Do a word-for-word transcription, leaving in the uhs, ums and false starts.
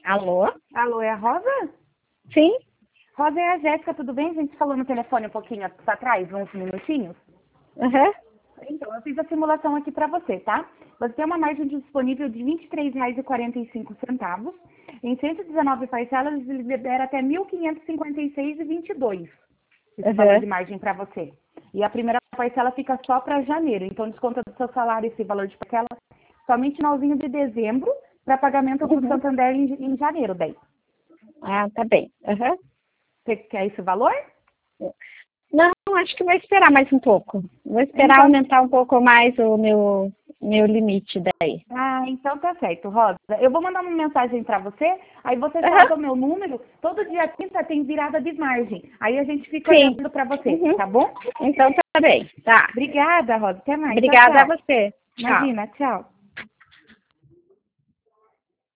Alô? Alô, é a Rosa? Sim? Rosa, é a Jéssica, tudo bem? A gente falou no telefone um pouquinho atrás, uns minutinhos. Uhum. Então, eu fiz a simulação aqui para você, tá? Você tem uma margem disponível de vinte e três reais e quarenta e cinco centavos. Em cento e dezenove parcelas, ele libera até mil quinhentos e cinquenta e seis reais e vinte e dois centavos esse Uhum. valor de margem para você. E a primeira parcela fica só para janeiro. Então, desconta do seu salário esse valor de parcela somente no finalzinho de dezembro para pagamento do Uhum. Santander em, em janeiro daí. Ah, tá bem. Uhum. Você quer esse valor? Não, acho que vou esperar mais um pouco. Vou esperar Então, aumentar um pouco mais o meu, meu limite daí. Ah, então tá certo, Rosa. Eu vou mandar uma mensagem pra você, aí você salva o Uhum. meu número. Todo dia quinta tem virada de margem. Aí a gente fica Sim. olhando pra você, Uhum. tá bom? Então tá bem. Tá. Obrigada, Rosa. Até mais. Tchau, Obrigada a tchau. você. Tchau. Imagina, tchau.